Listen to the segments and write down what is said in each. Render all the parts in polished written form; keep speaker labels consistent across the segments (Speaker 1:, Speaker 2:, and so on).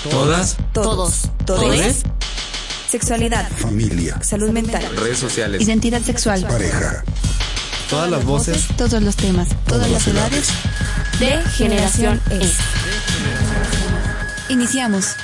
Speaker 1: Todas.
Speaker 2: Todos.
Speaker 1: Todes.
Speaker 2: Sexualidad.
Speaker 3: Familia.
Speaker 2: Salud mental.
Speaker 1: Redes sociales.
Speaker 2: Identidad sexual.
Speaker 3: Pareja.
Speaker 1: Todas las voces.
Speaker 2: Todos los temas. Todas las edades. De Generación Es. Iniciamos.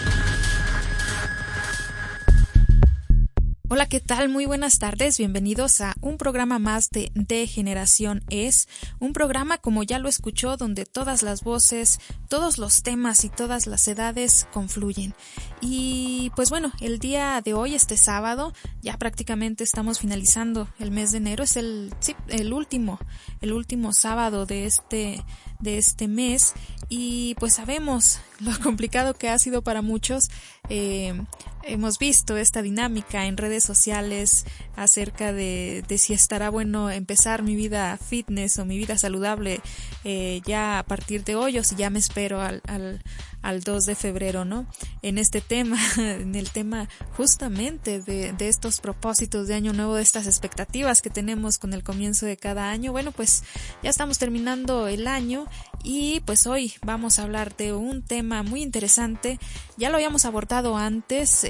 Speaker 4: Hola, ¿qué tal? Muy buenas tardes, bienvenidos a un programa más de Generación Es, un programa como ya lo escuchó donde todas las voces, todos los temas y todas las edades confluyen. Y pues bueno, el día de hoy, este sábado, ya prácticamente estamos finalizando el mes de enero, es el último sábado de este mes y pues sabemos lo complicado que ha sido para muchos. Hemos visto esta dinámica en redes sociales acerca de si estará bueno empezar mi vida fitness o mi vida saludable ya a partir de hoy o si ya me espero al 2 de febrero, ¿no? En este tema, en el tema justamente de estos propósitos de año nuevo, de estas expectativas que tenemos con el comienzo de cada año. Bueno, pues ya estamos terminando el año y pues hoy vamos a hablar de un tema muy interesante. Ya lo habíamos abordado antes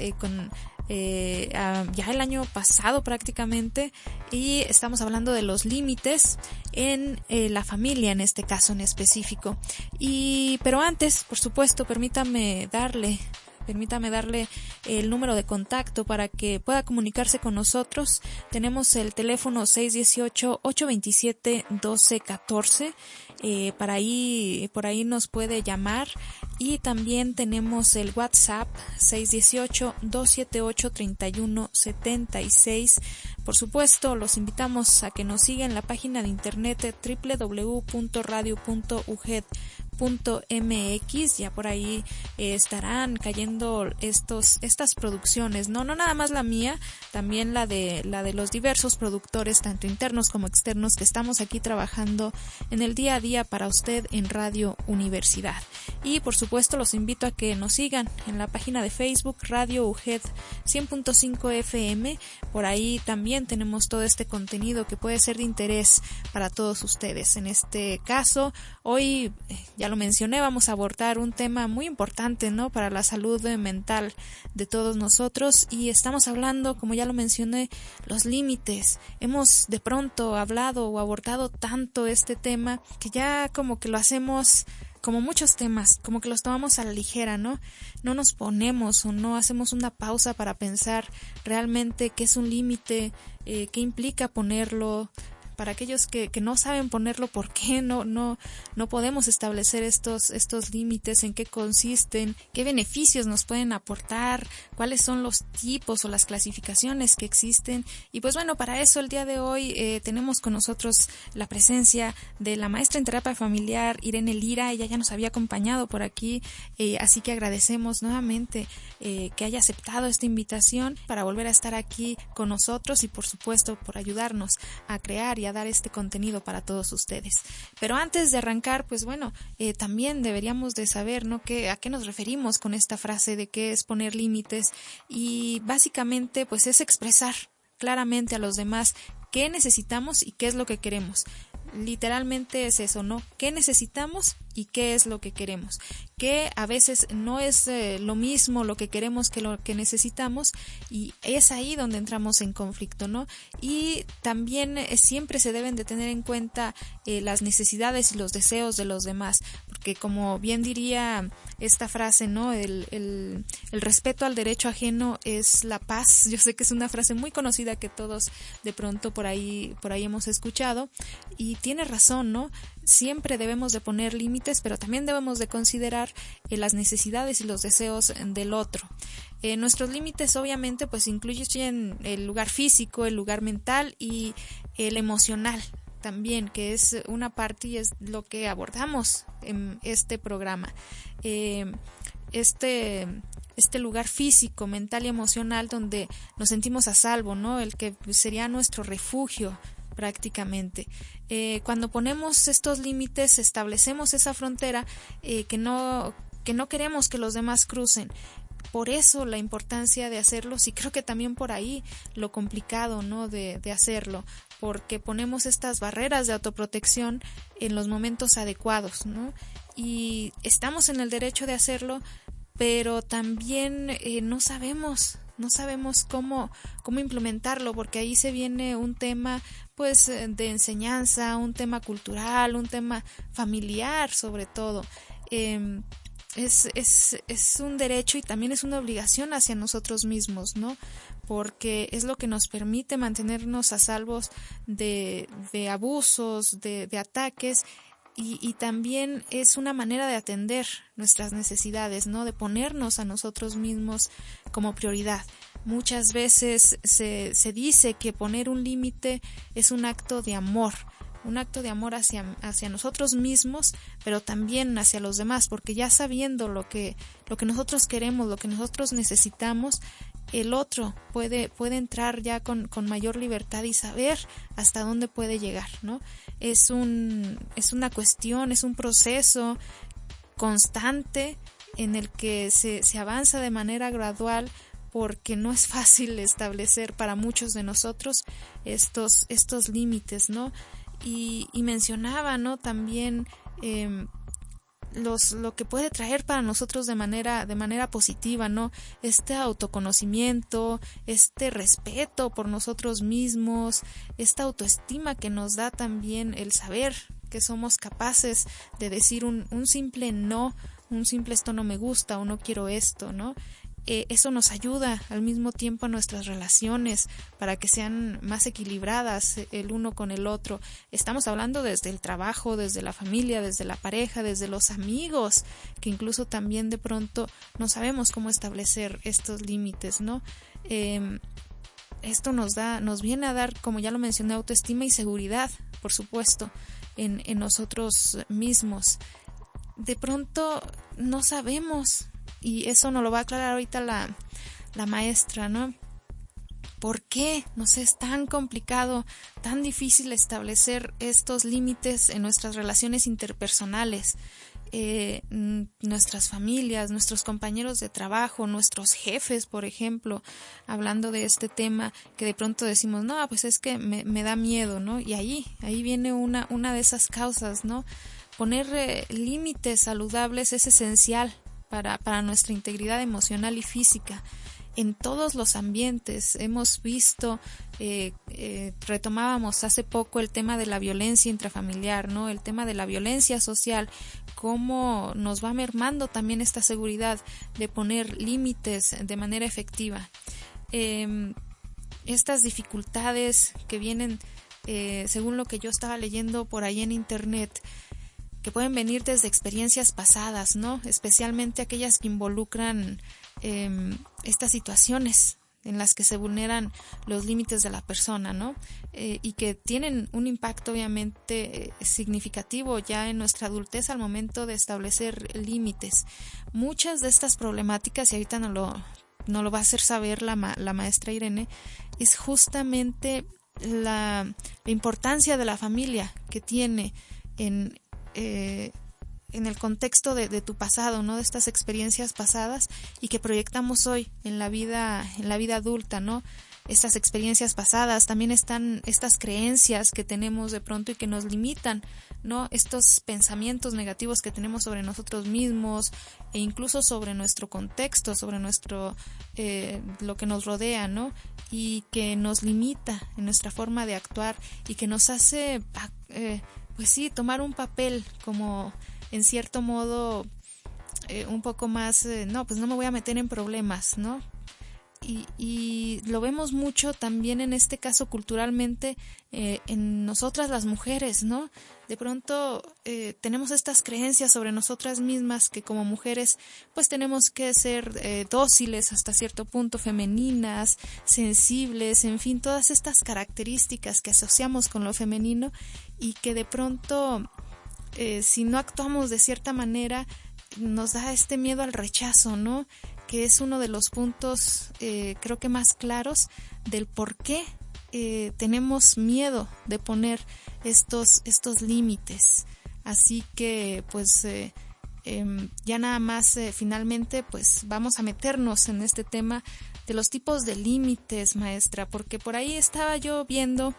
Speaker 4: ya el año pasado prácticamente, y estamos hablando de los límites en la familia, en este caso en específico. Pero antes, por supuesto, permítame darle el número de contacto para que pueda comunicarse con nosotros. Tenemos el teléfono 618-827-1214. Por ahí nos puede llamar, y también tenemos el WhatsApp 618-278-3176. Por supuesto, los invitamos a que nos sigan en la página de internet www.radio.uged.mx. Ya por ahí estarán cayendo estas producciones, no nada más la mía, también la de los diversos productores, tanto internos como externos, que estamos aquí trabajando en el día a día para usted en Radio Universidad. Y por supuesto los invito a que nos sigan en la página de Facebook Radio UGED 100.5 FM. Por ahí también tenemos todo este contenido que puede ser de interés para todos ustedes. En este caso, hoy ya lo mencioné, vamos a abordar un tema muy importante, ¿no?, para la salud mental de todos nosotros, y estamos hablando, como ya lo mencioné, los límites. Hemos de pronto hablado o abordado tanto este tema que ya como que lo hacemos, como muchos temas, como que los tomamos a la ligera, ¿no? No nos ponemos o no hacemos una pausa para pensar realmente qué es un límite, qué implica ponerlo. Para aquellos que no saben ponerlo, ¿por qué no podemos establecer estos límites? ¿En qué consisten? ¿Qué beneficios nos pueden aportar? ¿Cuáles son los tipos o las clasificaciones que existen? Y pues bueno, para eso el día de hoy tenemos con nosotros la presencia de la maestra en terapia familiar Irene Lira. Ella ya nos había acompañado por aquí, así que agradecemos nuevamente que haya aceptado esta invitación para volver a estar aquí con nosotros y por supuesto por ayudarnos a crear y a dar este contenido para todos ustedes. Pero antes de arrancar, pues bueno, también deberíamos de saber, ¿no?, a qué nos referimos con esta frase de qué es poner límites, y básicamente pues es expresar claramente a los demás qué necesitamos y qué es lo que queremos. Literalmente es eso, ¿no? ¿Qué necesitamos y qué es lo que queremos? Que a veces no es lo mismo lo que queremos que lo que necesitamos, y es ahí donde entramos en conflicto, ¿no? Y también siempre se deben de tener en cuenta las necesidades y los deseos de los demás, porque como bien diría esta frase, ¿no?, el respeto al derecho ajeno es la paz. Yo sé que es una frase muy conocida que todos de pronto por ahí hemos escuchado, y tiene razón, ¿no? Siempre debemos de poner límites, pero también debemos de considerar las necesidades y los deseos del otro. Nuestros límites obviamente pues incluyen el lugar físico, el lugar mental y el emocional también, que es una parte y es lo que abordamos en este programa. Este lugar físico, mental y emocional donde nos sentimos a salvo, ¿no? El que sería nuestro refugio prácticamente. Cuando ponemos estos límites, establecemos esa frontera que no queremos que los demás crucen. Por eso la importancia de hacerlos, y creo que también por ahí lo complicado, ¿no?, de hacerlo, porque ponemos estas barreras de autoprotección en los momentos adecuados, ¿no? Y estamos en el derecho de hacerlo, pero también no sabemos cómo implementarlo, porque ahí se viene un tema pues de enseñanza, un tema cultural, un tema familiar sobre todo. Es un derecho y también es una obligación hacia nosotros mismos, ¿no? Porque es lo que nos permite mantenernos a salvos de abusos, de ataques, y también es una manera de atender nuestras necesidades, ¿no? De ponernos a nosotros mismos como prioridad. Muchas veces se dice que poner un límite es un acto de amor hacia nosotros mismos, pero también hacia los demás, porque ya sabiendo lo que nosotros queremos, lo que nosotros necesitamos, el otro puede entrar ya con mayor libertad y saber hasta dónde puede llegar, ¿no? Es una cuestión, es un proceso constante en el que se avanza de manera gradual, porque no es fácil establecer para muchos de nosotros estos límites, ¿no? Y mencionaba, ¿no? También lo que puede traer para nosotros de manera positiva, ¿no? Este autoconocimiento, este respeto por nosotros mismos, esta autoestima que nos da también el saber que somos capaces de decir un simple no, un simple esto no me gusta o no quiero esto, ¿no? Eso nos ayuda al mismo tiempo a nuestras relaciones para que sean más equilibradas el uno con el otro. Estamos hablando desde el trabajo, desde la familia, desde la pareja, desde los amigos, que incluso también de pronto no sabemos cómo establecer estos límites, ¿no? Esto nos viene a dar, como ya lo mencioné, autoestima y seguridad, por supuesto, en nosotros mismos. De pronto no sabemos, y eso nos lo va a aclarar ahorita la maestra, ¿no? ¿Por qué nos es tan complicado, tan difícil establecer estos límites en nuestras relaciones interpersonales? Nuestras familias, nuestros compañeros de trabajo, nuestros jefes, por ejemplo, hablando de este tema, que de pronto decimos, no, pues es que me da miedo, ¿no? Y ahí viene una de esas causas, ¿no? Poner límites saludables es esencial para nuestra integridad emocional y física en todos los ambientes. Hemos visto, retomábamos hace poco el tema de la violencia intrafamiliar, ¿no? El tema de la violencia social, cómo nos va mermando también esta seguridad de poner límites de manera efectiva. Estas dificultades que vienen, según lo que yo estaba leyendo por ahí en internet, que pueden venir desde experiencias pasadas, ¿no? Especialmente aquellas que involucran estas situaciones en las que se vulneran los límites de la persona, ¿no? Y que tienen un impacto obviamente significativo ya en nuestra adultez al momento de establecer límites. Muchas de estas problemáticas, y ahorita nos lo va a hacer saber la maestra Irene, es justamente la importancia de la familia que tiene en el contexto de tu pasado, ¿no? De estas experiencias pasadas y que proyectamos hoy en la vida adulta, ¿no? Estas experiencias pasadas, también están estas creencias que tenemos de pronto y que nos limitan, ¿no? Estos pensamientos negativos que tenemos sobre nosotros mismos e incluso sobre nuestro contexto, sobre lo que nos rodea, ¿no? Y que nos limita en nuestra forma de actuar y que nos hace pues sí, tomar un papel como en cierto modo un poco más, no, pues no me voy a meter en problemas, ¿no? Y lo vemos mucho también en este caso culturalmente en nosotras las mujeres, ¿no? De pronto tenemos estas creencias sobre nosotras mismas que como mujeres pues tenemos que ser dóciles hasta cierto punto, femeninas, sensibles, en fin, todas estas características que asociamos con lo femenino y que de pronto si no actuamos de cierta manera nos da este miedo al rechazo, ¿no? Que es uno de los puntos creo que más claros del por qué tenemos miedo de poner estos límites. Así que pues ya nada más finalmente pues vamos a meternos en este tema de los tipos de límites, maestra, porque por ahí estaba yo viendo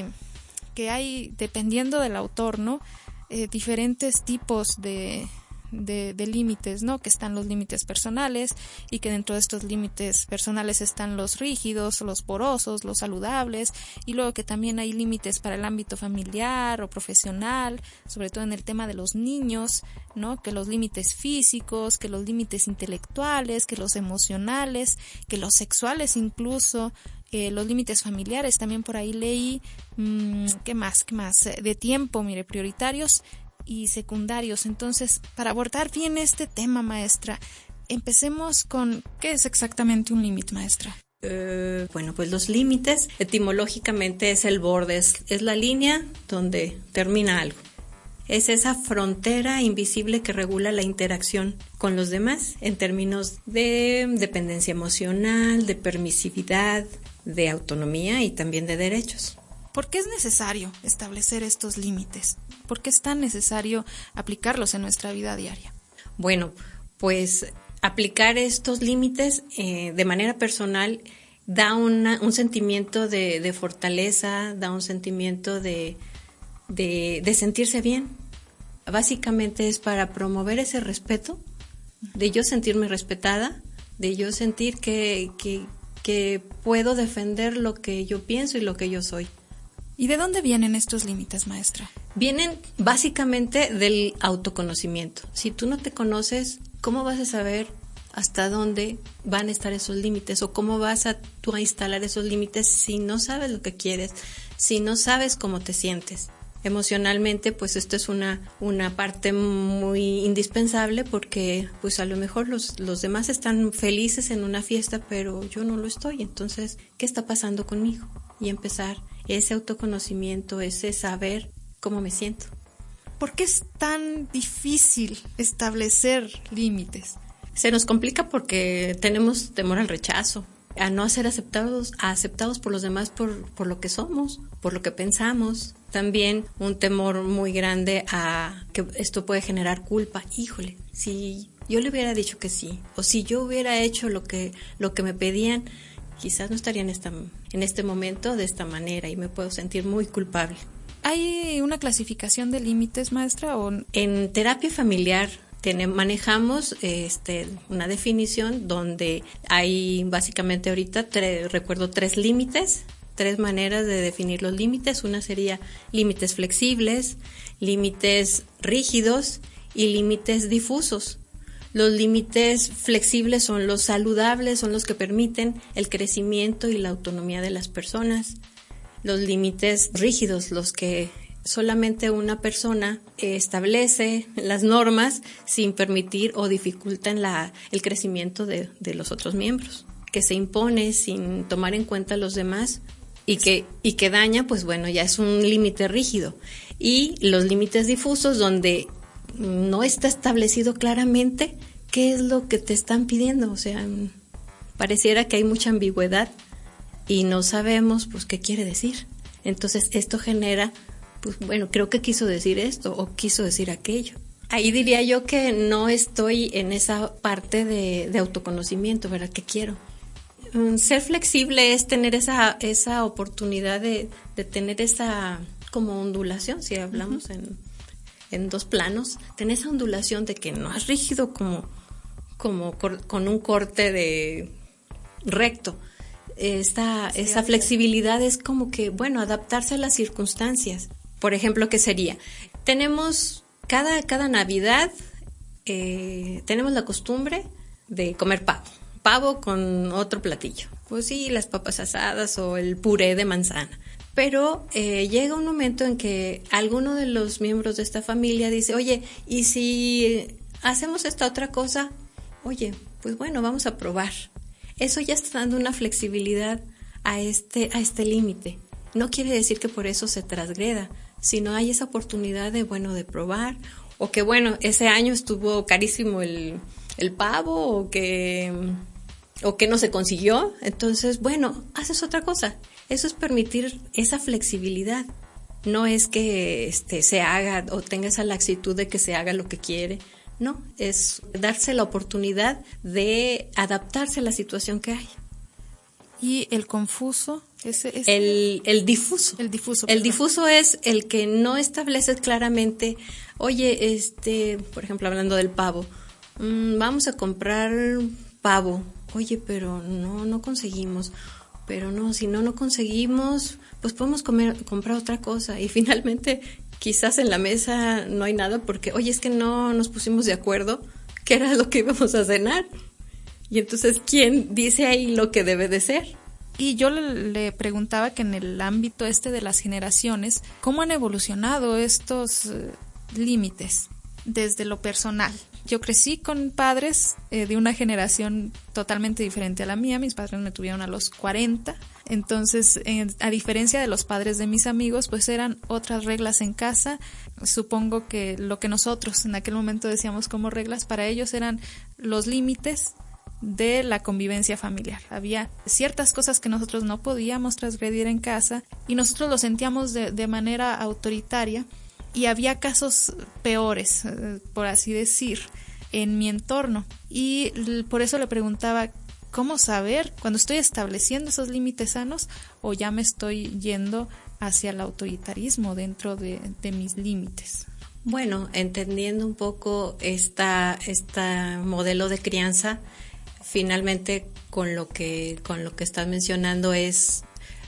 Speaker 4: que hay, dependiendo del autor, ¿no? Diferentes tipos de de límites, ¿no? Que están los límites personales y que dentro de estos límites personales están los rígidos, los porosos, los saludables, y luego que también hay límites para el ámbito familiar o profesional, sobre todo en el tema de los niños, ¿no? Que los límites físicos, que los límites intelectuales, que los emocionales, que los sexuales incluso, los límites familiares, también por ahí leí, ¿qué más? De tiempo, mire, prioritarios y secundarios. Entonces, para abordar bien este tema, maestra, empecemos con, ¿qué es exactamente un límite, maestra?
Speaker 3: Bueno, pues los límites, etimológicamente es el borde, es la línea donde termina algo. Es esa frontera invisible que regula la interacción con los demás en términos de dependencia emocional, de permisividad, de autonomía y también de derechos.
Speaker 4: ¿Por qué es necesario establecer estos límites? ¿Por qué es tan necesario aplicarlos en nuestra vida diaria?
Speaker 3: Bueno, pues aplicar estos límites de manera personal da un sentimiento de fortaleza, da un sentimiento de sentirse bien. Básicamente es para promover ese respeto, de yo sentirme respetada, de yo sentir que puedo defender lo que yo pienso y lo que yo soy.
Speaker 4: ¿Y de dónde vienen estos límites, maestra?
Speaker 3: Vienen básicamente del autoconocimiento. Si tú no te conoces, ¿cómo vas a saber hasta dónde van a estar esos límites? ¿O cómo vas tú a instalar esos límites si no sabes lo que quieres, si no sabes cómo te sientes? Emocionalmente, pues esto es una parte muy indispensable porque pues a lo mejor los demás están felices en una fiesta, pero yo no lo estoy. Entonces, ¿qué está pasando conmigo? Y empezar ese autoconocimiento, ese saber cómo me siento.
Speaker 4: ¿Por qué es tan difícil establecer límites?
Speaker 3: Se nos complica porque tenemos temor al rechazo, a no ser aceptados por los demás por lo que somos, por lo que pensamos. También un temor muy grande a que esto puede generar culpa. Híjole, si yo le hubiera dicho que sí, o si yo hubiera hecho lo que me pedían, quizás no estaría en este momento de esta manera y me puedo sentir muy culpable.
Speaker 4: ¿Hay una clasificación de límites, maestra? ¿O?
Speaker 3: En terapia familiar manejamos una definición donde hay básicamente ahorita recuerdo 3 límites, 3 maneras de definir los límites. Una sería límites flexibles, límites rígidos y límites difusos. Los límites flexibles son los saludables, son los que permiten el crecimiento y la autonomía de las personas. Los límites rígidos, los que solamente una persona establece las normas sin permitir o dificultan el crecimiento de los otros miembros, que se impone sin tomar en cuenta a los demás y que daña, pues bueno, ya es un límite rígido. Y los límites difusos, donde no está establecido claramente qué es lo que te están pidiendo, o sea, pareciera que hay mucha ambigüedad y no sabemos pues qué quiere decir. Entonces esto genera, pues bueno, creo que quiso decir esto o quiso decir aquello. Ahí diría yo que no estoy en esa parte de autoconocimiento, ¿verdad? ¿Qué quiero? Ser flexible es tener esa oportunidad de tener esa como ondulación, si hablamos en 2 planos, tener esa ondulación de que no es rígido como con un corte de recto. Esa flexibilidad es como que, bueno, adaptarse a las circunstancias. Por ejemplo, ¿qué sería? Tenemos cada Navidad, tenemos la costumbre de comer pavo con otro platillo. Pues sí, las papas asadas o el puré de manzana. Pero llega un momento en que alguno de los miembros de esta familia dice, oye, ¿y si hacemos esta otra cosa? Oye, pues bueno, vamos a probar. Eso ya está dando una flexibilidad a este límite. No quiere decir que por eso se transgreda, sino hay esa oportunidad de probar, o que ese año estuvo carísimo el pavo, o que no se consiguió, entonces haces otra cosa. Eso es permitir esa flexibilidad. No es que se haga o tenga esa laxitud de que se haga lo que quiere. No, es darse la oportunidad de adaptarse a la situación que hay.
Speaker 4: ¿Y el confuso?
Speaker 3: El difuso.
Speaker 4: El difuso.
Speaker 3: El difuso es el que no estableces claramente, oye, por ejemplo, hablando del pavo, vamos a comprar pavo. Oye, pero no conseguimos. Pero no, si no conseguimos, pues podemos comprar otra cosa. Y finalmente, quizás en la mesa no hay nada porque, oye, es que no nos pusimos de acuerdo qué era lo que íbamos a cenar. Y entonces, ¿quién dice ahí lo que debe de ser?
Speaker 4: Y yo le preguntaba que en el ámbito de las generaciones, ¿cómo han evolucionado estos límites desde lo personal? Yo crecí con padres de una generación totalmente diferente a la mía. Mis padres me tuvieron a los 40. Entonces, a diferencia de los padres de mis amigos, pues eran otras reglas en casa. Supongo que lo que nosotros en aquel momento decíamos como reglas, para ellos eran los límites de la convivencia familiar. Había ciertas cosas que nosotros no podíamos transgredir en casa y nosotros lo sentíamos de manera autoritaria. Y había casos peores, por así decir, en mi entorno. Y por eso le preguntaba, ¿cómo saber cuando estoy estableciendo esos límites sanos o ya me estoy yendo hacia el autoritarismo dentro de mis límites?
Speaker 3: Bueno, entendiendo un poco esta modelo de crianza, finalmente con lo que estás mencionando es,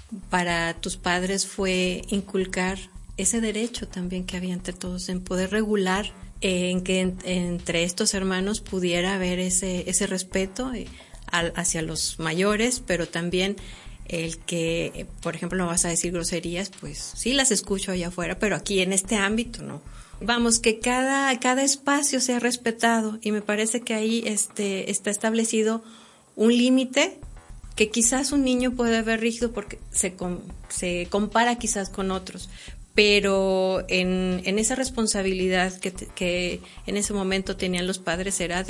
Speaker 3: para tus padres fue inculcar ese derecho también que había entre todos en poder regular, en que entre estos hermanos pudiera haber ese respeto hacia los mayores, pero también el que, por ejemplo, no vas a decir groserías, pues sí las escucho allá afuera, pero aquí en este ámbito no. Vamos, que cada espacio sea respetado, y me parece que ahí está establecido un límite que quizás un niño puede ver rígido porque se compara quizás con otros. Pero en esa responsabilidad que en ese momento tenían los padres era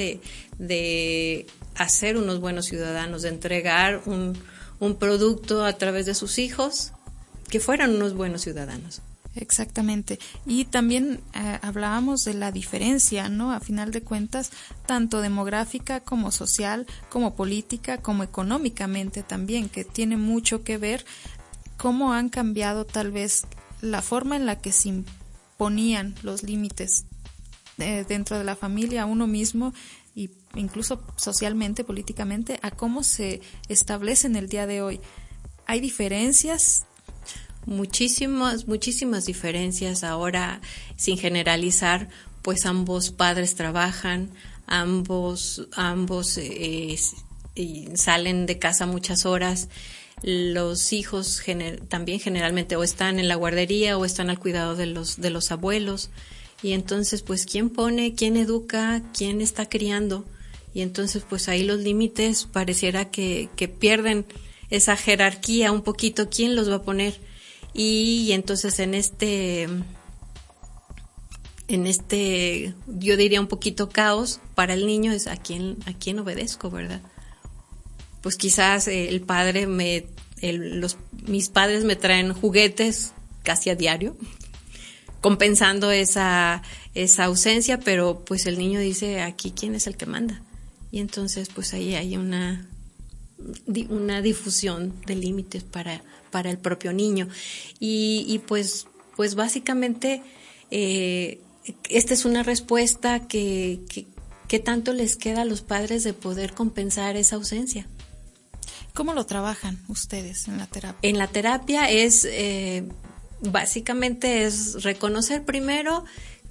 Speaker 3: de hacer unos buenos ciudadanos, de entregar un producto a través de sus hijos que fueran unos buenos ciudadanos.
Speaker 4: Exactamente. Y también hablábamos de la diferencia, ¿no? A final de cuentas, tanto demográfica como social, como política, como económicamente también, que tiene mucho que ver cómo han cambiado tal vez la forma en la que se imponían los límites dentro de la familia a uno mismo e incluso socialmente, políticamente, a cómo se establecen el día de hoy. ¿Hay diferencias?
Speaker 3: Muchísimas diferencias. Ahora, sin generalizar, pues ambos padres trabajan, ambos salen de casa muchas horas. Los hijos también generalmente o están en la guardería o están al cuidado de los abuelos, y entonces pues quién pone, quién educa, quién está criando, y entonces pues ahí los límites pareciera que pierden esa jerarquía un poquito, quién los va a poner, y entonces en este yo diría un poquito caos para el niño es a quién obedezco, ¿verdad? Pues quizás el padre mis padres me traen juguetes casi a diario, compensando esa ausencia, pero pues el niño dice, aquí quién es el que manda. Y entonces pues ahí hay una difusión de límites para el propio niño. Y pues básicamente esta es una respuesta que tanto les queda a los padres de poder compensar esa ausencia.
Speaker 4: ¿Cómo lo trabajan ustedes en la terapia?
Speaker 3: En la terapia es, básicamente es reconocer primero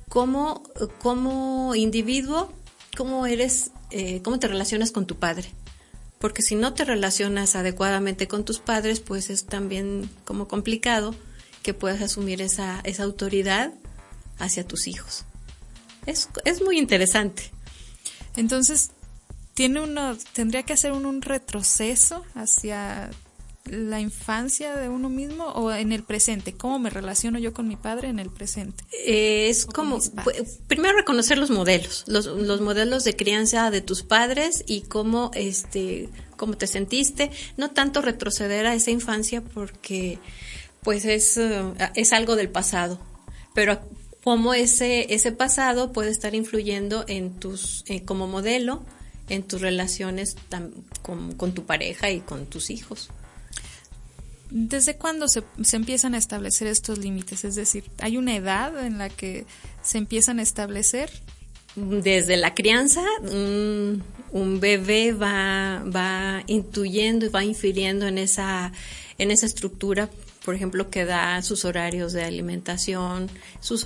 Speaker 3: como individuo, cómo eres, cómo te relacionas con tu padre. Porque si no te relacionas adecuadamente con tus padres, pues es también como complicado que puedas asumir esa autoridad hacia tus hijos. Es muy interesante.
Speaker 4: Entonces, tendría que hacer un retroceso hacia la infancia de uno mismo o en el presente. ¿Cómo me relaciono yo con mi padre en el presente?
Speaker 3: Es como primero reconocer los modelos, los modelos de crianza de tus padres y cómo te sentiste, no tanto retroceder a esa infancia porque pues es algo del pasado, pero cómo ese pasado puede estar influyendo en como modelo en tus relaciones con tu pareja y con tus hijos.
Speaker 4: ¿Desde cuándo se empiezan a establecer estos límites? Es decir, ¿hay una edad en la que se empiezan a establecer?
Speaker 3: Desde la crianza, un bebé va intuyendo y va infiriendo en esa estructura, por ejemplo, que da sus horarios de alimentación, sus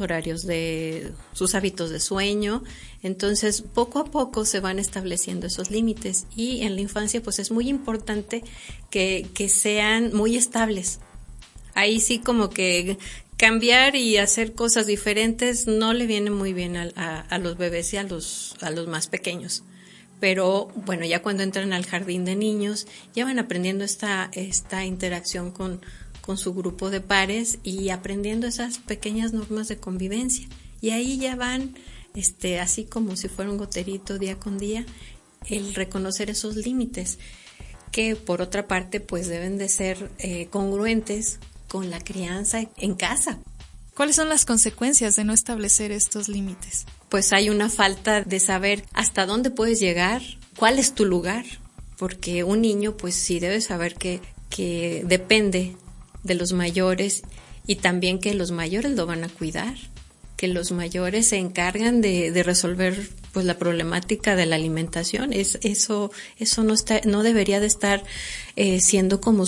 Speaker 3: hábitos de sueño. Entonces, poco a poco se van estableciendo esos límites, y en la infancia pues es muy importante que sean muy estables. Ahí sí, como que cambiar y hacer cosas diferentes no le viene muy bien a los bebés y a los más pequeños. Pero bueno, ya cuando entran al jardín de niños ya van aprendiendo esta interacción con su grupo de pares y aprendiendo esas pequeñas normas de convivencia. Y ahí ya van, así como si fuera un goterito día con día, el reconocer esos límites, que por otra parte pues deben de ser congruentes con la crianza en casa.
Speaker 4: ¿Cuáles son las consecuencias de no establecer estos límites?
Speaker 3: Pues hay una falta de saber hasta dónde puedes llegar, cuál es tu lugar, porque un niño pues sí debe saber que depende de los mayores, y también que los mayores lo van a cuidar, que los mayores se encargan de resolver pues la problemática de la alimentación. Eso no debería de estar siendo como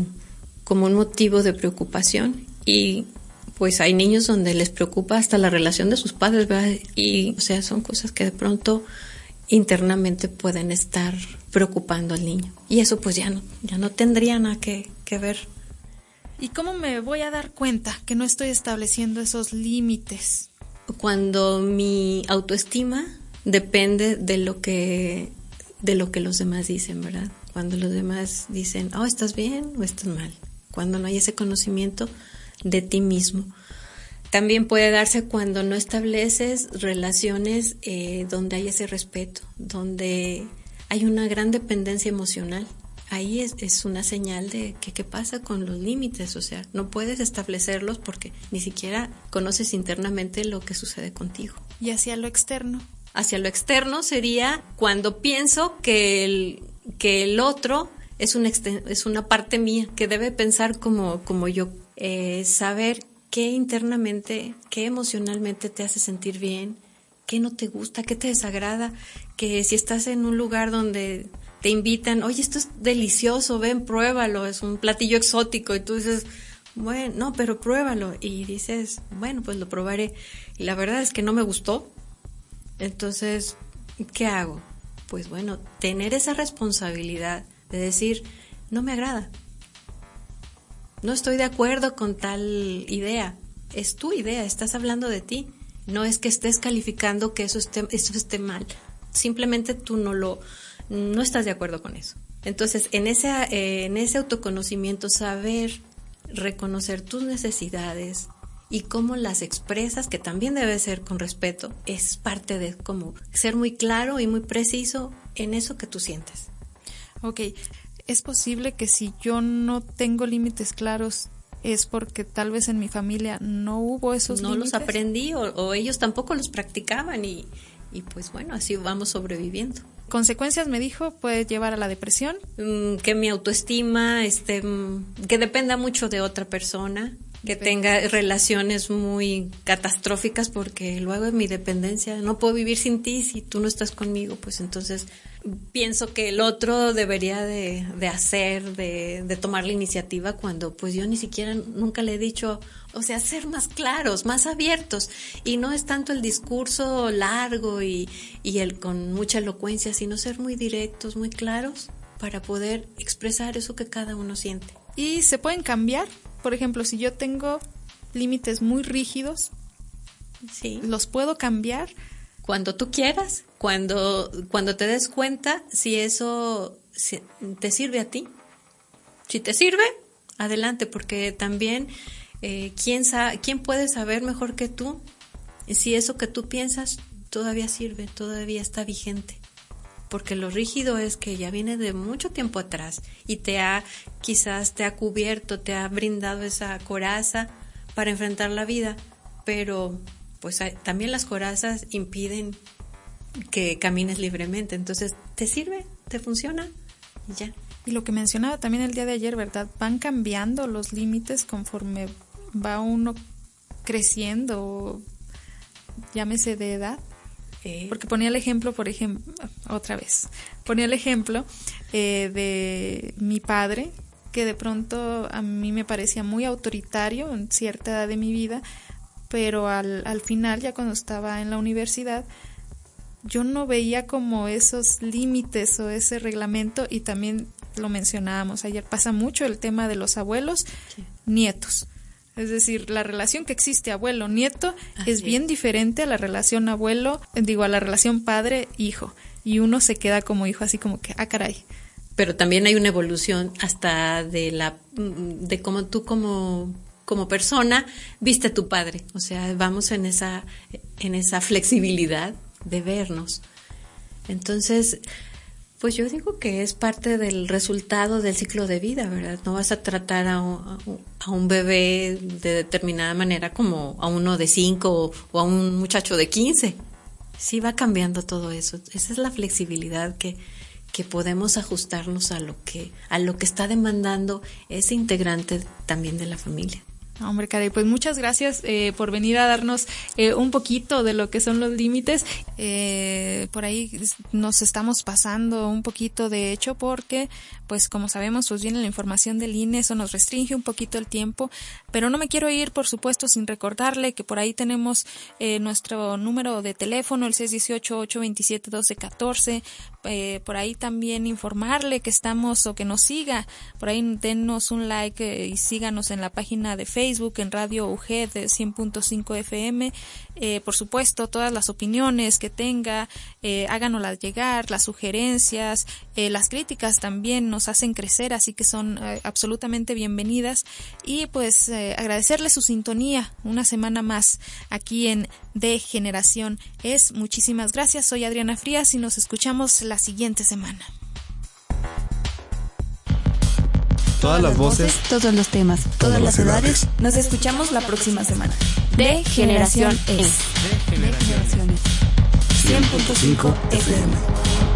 Speaker 3: un motivo de preocupación. Y pues hay niños donde les preocupa hasta la relación de sus padres, ¿verdad? Y o sea, son cosas que de pronto internamente pueden estar preocupando al niño, y eso pues ya no tendría nada que ver.
Speaker 4: ¿Y cómo me voy a dar cuenta que no estoy estableciendo esos límites?
Speaker 3: Cuando mi autoestima depende de lo que los demás dicen, ¿verdad? Cuando los demás dicen, ¿estás bien o estás mal? Cuando no hay ese conocimiento de ti mismo. También puede darse cuando no estableces relaciones donde hay ese respeto, donde hay una gran dependencia emocional. Ahí es una señal de que qué pasa con los límites. O sea, no puedes establecerlos porque ni siquiera conoces internamente lo que sucede contigo.
Speaker 4: ¿Y hacia lo externo?
Speaker 3: Hacia lo externo sería cuando pienso que el otro es una parte mía, que debe pensar como yo. Saber qué internamente, qué emocionalmente te hace sentir bien, qué no te gusta, qué te desagrada, que si estás en un lugar donde te invitan, oye, esto es delicioso, ven, pruébalo, es un platillo exótico, y tú dices, bueno, no, pero pruébalo, y dices, bueno, pues lo probaré, y la verdad es que no me gustó. Entonces, ¿qué hago? Pues bueno, tener esa responsabilidad de decir, no me agrada, no estoy de acuerdo con tal idea, es tu idea, estás hablando de ti, no es que estés calificando que eso esté mal, simplemente tú no estás de acuerdo con eso. Entonces, en ese autoconocimiento, saber reconocer tus necesidades y cómo las expresas, que también debe ser con respeto, es parte de como ser muy claro y muy preciso en eso que tú sientes.
Speaker 4: Ok, es posible que si yo no tengo límites claros es porque tal vez en mi familia no hubo esos límites. No
Speaker 3: los aprendí o ellos tampoco los practicaban y pues bueno, así vamos sobreviviendo.
Speaker 4: ¿Consecuencias, me dijo, puede llevar a la depresión?
Speaker 3: Que mi autoestima, que dependa mucho de otra persona, que tenga relaciones muy catastróficas, porque luego de mi dependencia, no puedo vivir sin ti si tú no estás conmigo, pues entonces pienso que el otro debería de tomar la iniciativa, cuando pues yo ni siquiera nunca le he dicho, o sea, ser más claros, más abiertos, y no es tanto el discurso largo y el con mucha elocuencia, sino ser muy directos, muy claros, para poder expresar eso que cada uno siente.
Speaker 4: ¿Y se pueden cambiar? Por ejemplo, si yo tengo límites muy rígidos,
Speaker 3: sí,
Speaker 4: ¿los puedo cambiar?
Speaker 3: Cuando tú quieras, cuando te des cuenta si eso te sirve a ti. Si te sirve, adelante, porque también ¿quién puede saber mejor que tú si eso que tú piensas todavía sirve, todavía está vigente? Porque lo rígido es que ya viene de mucho tiempo atrás y quizás te ha cubierto, te ha brindado esa coraza para enfrentar la vida, pero pues también las corazas impiden que camines libremente. Entonces, ¿te sirve? ¿Te funciona? Y ya.
Speaker 4: Y lo que mencionaba también el día de ayer, ¿verdad? Van cambiando los límites conforme va uno creciendo, llámese de edad. Porque ponía el ejemplo, de mi padre, que de pronto a mí me parecía muy autoritario en cierta edad de mi vida, pero al final, ya cuando estaba en la universidad, yo no veía como esos límites o ese reglamento, y también lo mencionábamos ayer, pasa mucho el tema de los abuelos, nietos. Es decir, la relación que existe abuelo-nieto es bien diferente a la relación a la relación padre-hijo. Y uno se queda como hijo así como que, caray.
Speaker 3: Pero también hay una evolución hasta de cómo tú como persona viste a tu padre. O sea, vamos en esa flexibilidad de vernos. Entonces, pues yo digo que es parte del resultado del ciclo de vida, ¿verdad? No vas a tratar a un bebé de determinada manera como a uno de 5 o a un muchacho de 15. Sí va cambiando todo eso. Esa es la flexibilidad que podemos ajustarnos a lo que está demandando ese integrante también de la familia.
Speaker 4: Hombre, caray, pues muchas gracias por venir a darnos un poquito de lo que son los límites. Por ahí nos estamos pasando un poquito, de hecho, porque, pues como sabemos, pues viene la información del INE, eso nos restringe un poquito el tiempo, pero no me quiero ir, por supuesto, sin recordarle que por ahí tenemos nuestro número de teléfono, el 618-827-1214, por ahí también informarle que estamos, o que nos siga, por ahí denos un like y síganos en la página de Facebook, en Radio UG de 100.5 FM. Por supuesto, todas las opiniones que tenga, háganoslas llegar, las sugerencias, las críticas también nos hacen crecer, así que son absolutamente bienvenidas. Y pues agradecerle su sintonía una semana más aquí en De Generación Es. Muchísimas gracias, soy Adriana Frías y nos escuchamos la siguiente semana.
Speaker 1: Todas las voces,
Speaker 2: todos los temas, todas las edades. Nos escuchamos la próxima semana. De Generación Es. De Generación Es. 100.5 FM.